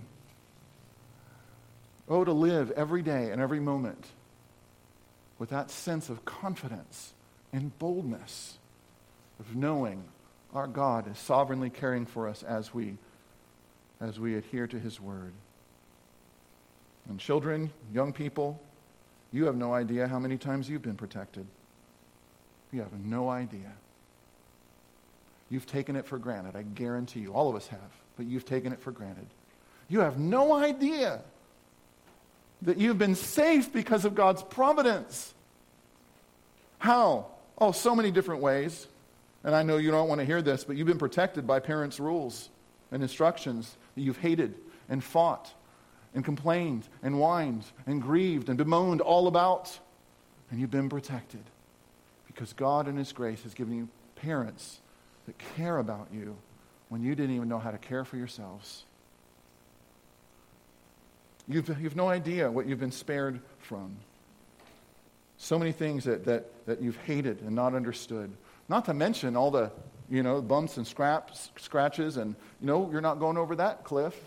Oh, to live every day and every moment with that sense of confidence and boldness of knowing our God is sovereignly caring for us as we adhere to his word. And children, young people, you have no idea how many times you've been protected. You have no idea. You've taken it for granted. I guarantee you. All of us have. But you've taken it for granted. You have no idea that you've been safe because of God's providence. How? Oh, so many different ways. And I know you don't want to hear this, but you've been protected by parents' rules and instructions that you've hated and fought and complained and whined and grieved and bemoaned all about. And you've been protected because God in his grace has given you parents that care about you when you didn't even know how to care for yourselves. You've no idea what you've been spared from. So many things that you've hated and not understood. Not to mention all the, bumps and scratches and, you're not going over that cliff.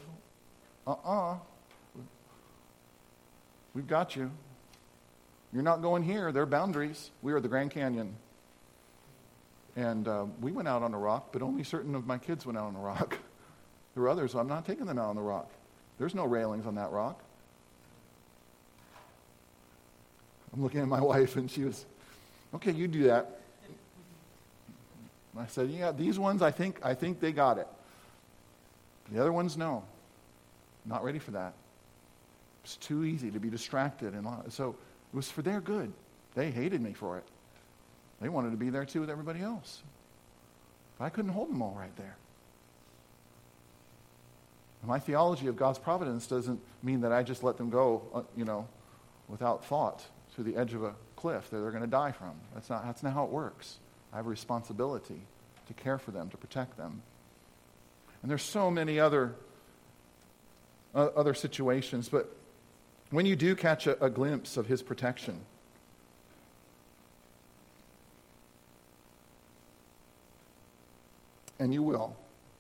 We've got you. You're not going here. There are boundaries. We are the Grand Canyon. And we went out on a rock, but only certain of my kids went out on a rock. There were others, so I'm not taking them out on the rock. There's no railings on that rock. I'm looking at my wife, and she was, okay, you do that. I said, yeah, these ones, I think they got it. The other ones, no. Not ready for that. It's too easy to be distracted. And so it was for their good. They hated me for it. They wanted to be there too with everybody else. But I couldn't hold them all right there. And my theology of God's providence doesn't mean that I just let them go, without thought to the edge of a cliff that they're going to die from. That's not how it works. I have a responsibility to care for them, to protect them. And there's so many other situations, but when you do catch a glimpse of his protection, and you will,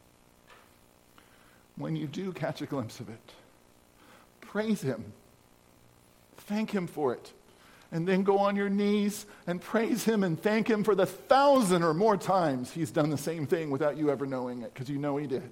when you do catch a glimpse of it, praise him, thank him for it, and then go on your knees and praise him and thank him for the 1,000 or more times he's done the same thing without you ever knowing it, because you know he did.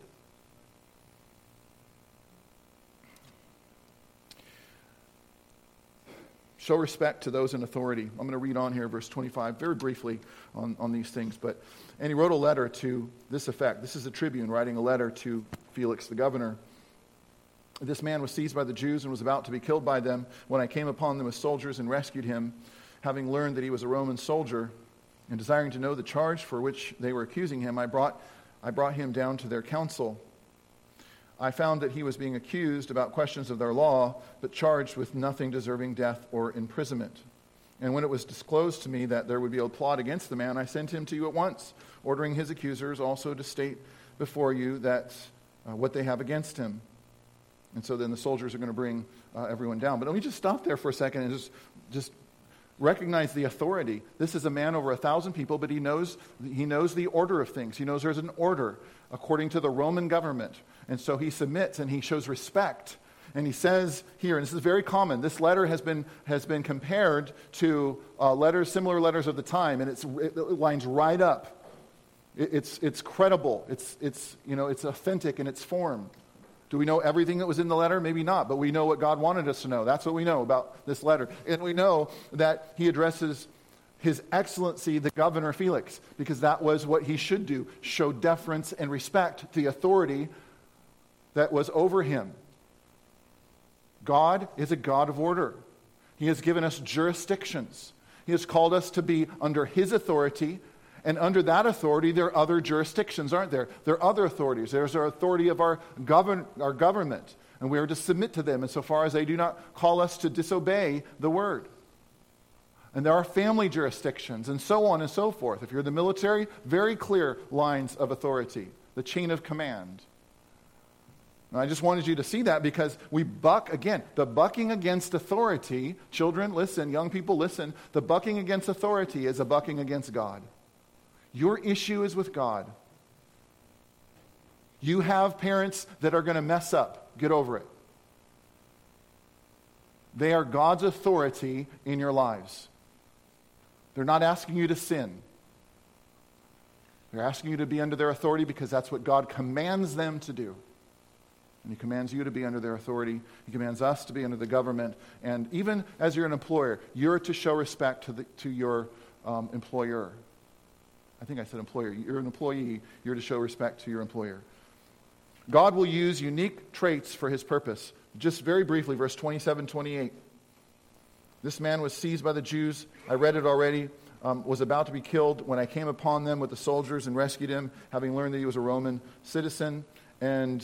Show respect to those in authority. I'm going to read on here, verse 25, very briefly on these things. And he wrote a letter to this effect. This is a tribune writing a letter to Felix the governor. This man was seized by the Jews and was about to be killed by them when I came upon them as soldiers and rescued him, having learned that he was a Roman soldier, and desiring to know the charge for which they were accusing him, I brought him down to their council. I found that he was being accused about questions of their law, but charged with nothing deserving death or imprisonment. And when it was disclosed to me that there would be a plot against the man, I sent him to you at once, ordering his accusers also to state before you that what they have against him. And so then the soldiers are going to bring everyone down. But let me just stop there for a second and just recognize the authority. This is a man over 1,000 people, but he knows the order of things. He knows there's an order according to the Roman government. And so he submits and he shows respect. And he says here, and this is very common, this letter has been compared to similar letters of the time, and it lines right up. It's credible. It's authentic in its form. Do we know everything that was in the letter? Maybe not, but we know what God wanted us to know. That's what we know about this letter. And we know that he addresses His Excellency, the Governor Felix, because that was what he should do, show deference and respect to the authority that was over him. God is a God of order. He has given us jurisdictions. He has called us to be under his authority, and under that authority, there are other jurisdictions, aren't there? There are other authorities. There's our authority of our government, and we are to submit to them insofar as they do not call us to disobey the word. And there are family jurisdictions, and so on and so forth. If you're the military, very clear lines of authority, the chain of command. And I just wanted you to see that because we buck, again, the bucking against authority. Children, listen. Young people, listen. The bucking against authority is a bucking against God. Your issue is with God. You have parents that are going to mess up. Get over it. They are God's authority in your lives. They're not asking you to sin. They're asking you to be under their authority because that's what God commands them to do. And he commands you to be under their authority. He commands us to be under the government. And even as you're an employer, you're to show respect to your employer. I think I said employer. You're an employee. You're to show respect to your employer. God will use unique traits for his purpose. Just very briefly, verse 27, 28. This man was seized by the Jews. I read it already. Was about to be killed when I came upon them with the soldiers and rescued him, having learned that he was a Roman citizen. And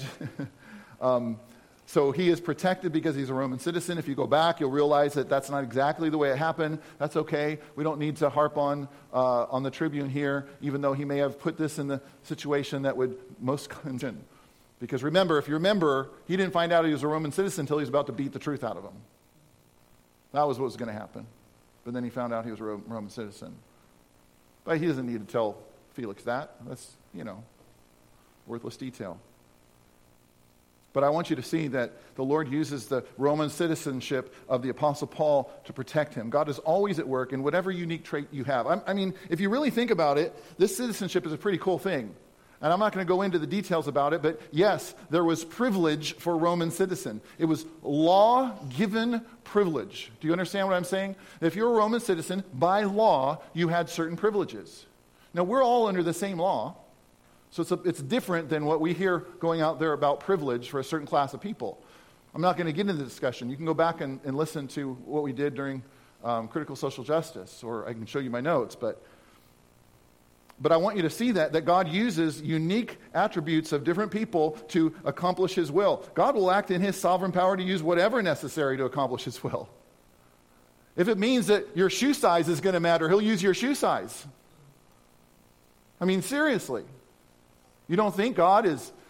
so he is protected because he's a Roman citizen. If you go back, you'll realize that that's not exactly the way it happened. That's okay. We don't need to harp on the Tribune here, even though he may have put this in the situation that would most content. Because remember, if you remember, he didn't find out he was a Roman citizen until he was about to beat the truth out of him. That was what was going to happen. But then he found out he was a Roman citizen. But he doesn't need to tell Felix that. That's, worthless detail. But I want you to see that the Lord uses the Roman citizenship of the Apostle Paul to protect him. God is always at work in whatever unique trait you have. I mean, if you really think about it, this citizenship is a pretty cool thing. And I'm not going to go into the details about it, but yes, there was privilege for Roman citizen. It was law-given privilege. Do you understand what I'm saying? If you're a Roman citizen, by law, you had certain privileges. Now, we're all under the same law, so it's different than what we hear going out there about privilege for a certain class of people. I'm not going to get into the discussion. You can go back and listen to what we did during critical social justice, or I can show you my notes, But I want you to see that God uses unique attributes of different people to accomplish his will. God will act in his sovereign power to use whatever necessary to accomplish his will. If it means that your shoe size is going to matter, he'll use your shoe size. I mean, seriously. You don't think God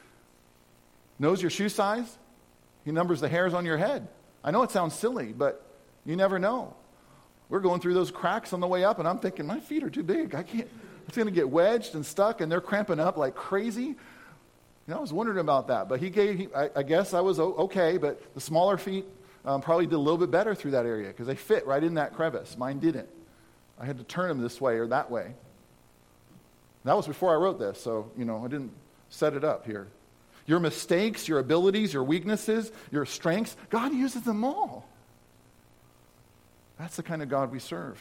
knows your shoe size? He numbers the hairs on your head. I know it sounds silly, but you never know. We're going through those cracks on the way up, and I'm thinking, my feet are too big. I can't. It's going to get wedged and stuck, and they're cramping up like crazy. I was wondering about that. But I guess I was okay, but the smaller feet probably did a little bit better through that area because they fit right in that crevice. Mine didn't. I had to turn them this way or that way. That was before I wrote this, so, I didn't set it up here. Your mistakes, your abilities, your weaknesses, your strengths, God uses them all. That's the kind of God we serve.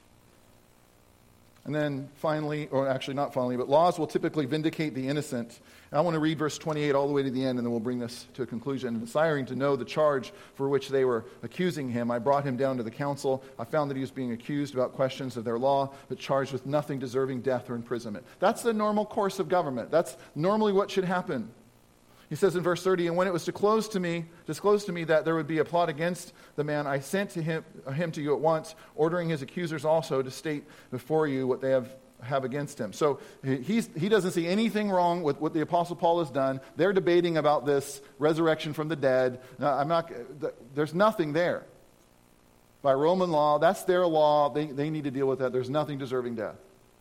And then finally, or actually not finally, but laws will typically vindicate the innocent. And I want to read verse 28 all the way to the end, and then we'll bring this to a conclusion. Desiring to know the charge for which they were accusing him, I brought him down to the council. I found that he was being accused about questions of their law, but charged with nothing deserving death or imprisonment. That's the normal course of government. That's normally what should happen. He says in verse 30, and when it was disclosed to me that there would be a plot against the man, I sent to him to you at once, ordering his accusers also to state before you what they have against him. So he doesn't see anything wrong with what the Apostle Paul has done. They're debating about this resurrection from the dead. There's nothing there. By Roman law, that's their law. They need to deal with that. There's nothing deserving death.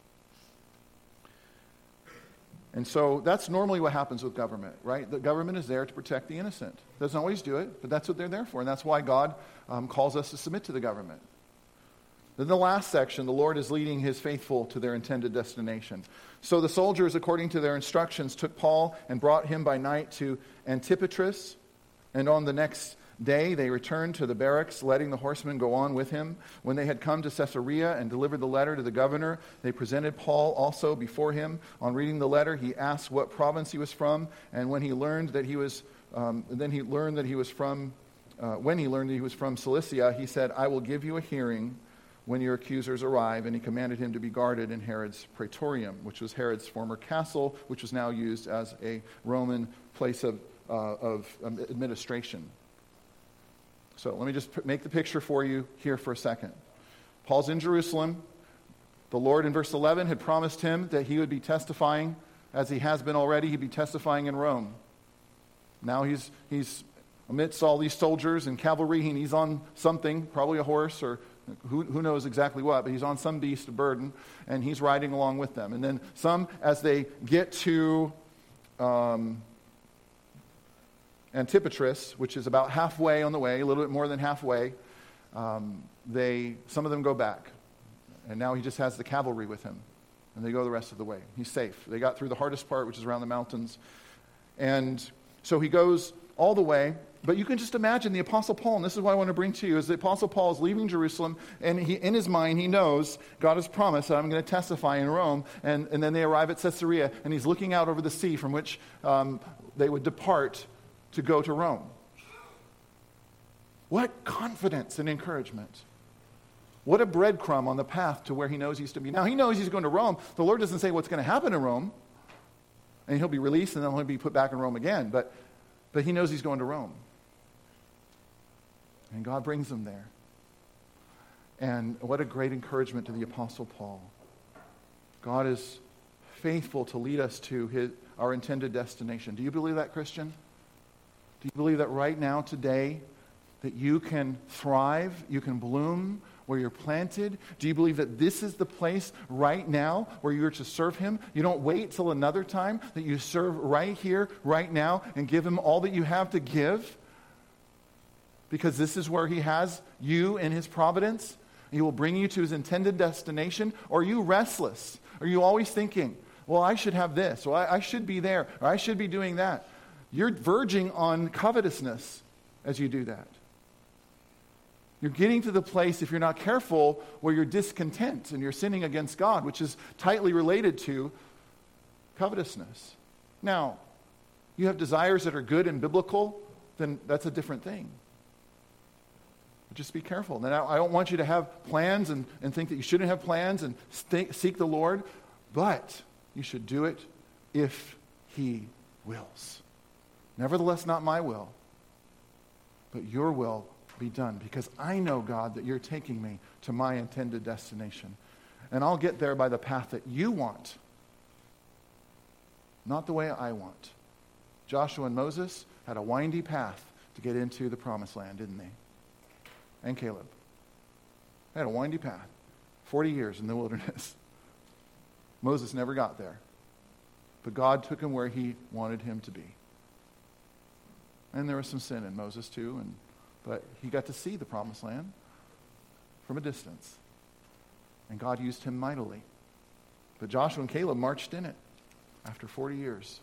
And so that's normally what happens with government, right? The government is there to protect the innocent. Doesn't always do it, but that's what they're there for. And that's why God calls us to submit to the government. Then the last section, the Lord is leading his faithful to their intended destination. So the soldiers, according to their instructions, took Paul and brought him by night to Antipatris. And on the next day they returned to the barracks, letting the horsemen go on with him. When they had come to Caesarea and delivered the letter to the governor, they presented Paul also before him. On reading the letter, he asked what province he was from, and when he learned that he was from Cilicia, he said, "I will give you a hearing when your accusers arrive," and he commanded him to be guarded in Herod's praetorium, which was Herod's former castle, which was now used as a Roman place of administration. So let me just make the picture for you here for a second. Paul's in Jerusalem. The Lord in verse 11 had promised him that he would be testifying, as he has been already, he'd be testifying in Rome. Now he's amidst all these soldiers and cavalry, and he's on something, probably a horse or who knows exactly what, but he's on some beast of burden, and he's riding along with them. And then some, as they get to Antipatris, which is about halfway on the way, a little bit more than halfway, some of them go back. And now he just has the cavalry with him, and they go the rest of the way. He's safe. They got through the hardest part, which is around the mountains. And so he goes all the way. But you can just imagine the Apostle Paul, and this is what I want to bring to you, is the Apostle Paul is leaving Jerusalem, and in his mind, he knows God has promised that I'm going to testify in Rome, and then they arrive at Caesarea, and he's looking out over the sea from which they would depart to go to Rome. What confidence and encouragement. What a breadcrumb on the path to where he knows he's to be. Now, he knows he's going to Rome. The Lord doesn't say what's going to happen in Rome, and he'll be released, and then he'll be put back in Rome again, but he knows he's going to Rome. And God brings him there. And what a great encouragement to the Apostle Paul. God is faithful to lead us to our intended destination. Do you believe that, Christian? Do you believe that right now, today, that you can thrive, you can bloom where you're planted? Do you believe that this is the place right now where you're to serve him? You don't wait till another time, that you serve right here, right now, and give him all that you have to give? Because this is where he has you in his providence. He will bring you to his intended destination. Or are you restless? Are you always thinking, well, I should have this, or I should be there, or I should be doing that? You're verging on covetousness as you do that. You're getting to the place, if you're not careful, where you're discontent and you're sinning against God, which is tightly related to covetousness. Now, you have desires that are good and biblical, then that's a different thing. But just be careful. Then I don't want you to have plans and think that you shouldn't have plans and seek the Lord, but you should do it if he wills. Nevertheless, not my will, but your will be done, because I know, God, that you're taking me to my intended destination. And I'll get there by the path that you want, not the way I want. Joshua and Moses had a windy path to get into the promised land, didn't they? And Caleb. They had a windy path. 40 years in the wilderness. Moses never got there. But God took him where he wanted him to be. And there was some sin in Moses too, but he got to see the promised land from a distance. And God used him mightily. But Joshua and Caleb marched in it after 40 years.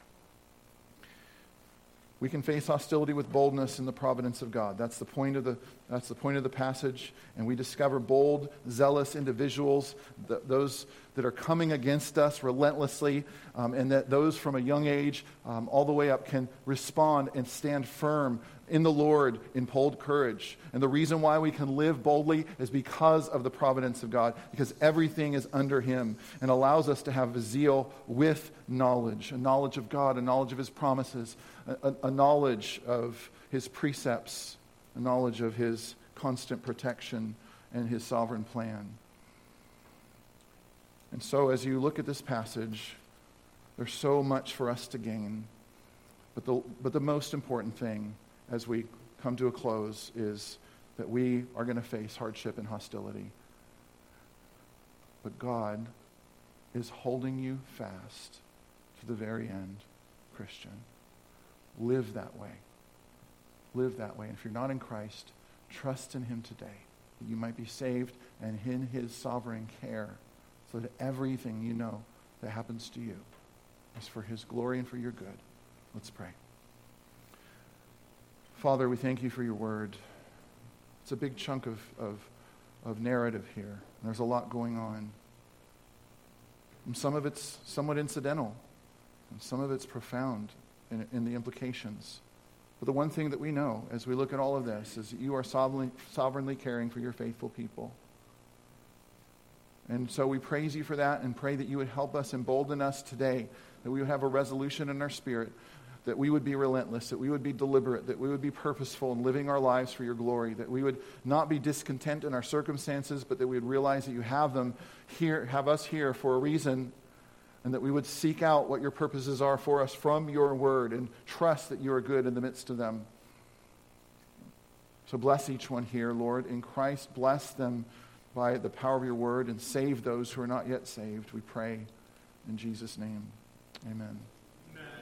We can face hostility with boldness in the providence of God. That's the point of the passage. And we discover bold, zealous individuals, those that are coming against us relentlessly, and that those from a young age all the way up can respond and stand firm in the Lord in bold courage. And the reason why we can live boldly is because of the providence of God, because everything is under him, and allows us to have a zeal with knowledge, a knowledge of God, a knowledge of his promises, a knowledge of his precepts, a knowledge of his constant protection and his sovereign plan. And so as you look at this passage, there's so much for us to gain. But the most important thing as we come to a close is that we are going to face hardship and hostility. But God is holding you fast to the very end, Christian. Live that way. Live that way. And if you're not in Christ, trust in him today. that you might be saved and in his sovereign care, so that everything you know that happens to you is for his glory and for your good. Let's pray. Father, we thank you for your word. It's a big chunk of narrative here. And there's a lot going on. And some of it's somewhat incidental, and some of it's profound in the implications. But the one thing that we know as we look at all of this is that you are sovereignly caring for your faithful people. And so we praise you for that and pray that you would help us, embolden us today, that we would have a resolution in our spirit, that we would be relentless, that we would be deliberate, that we would be purposeful in living our lives for your glory, that we would not be discontent in our circumstances, but that we would realize that you have us here for a reason, and that we would seek out what your purposes are for us from your word and trust that you are good in the midst of them. So bless each one here, Lord. In Christ, bless them by the power of your word and save those who are not yet saved, we pray. In Jesus' name, amen.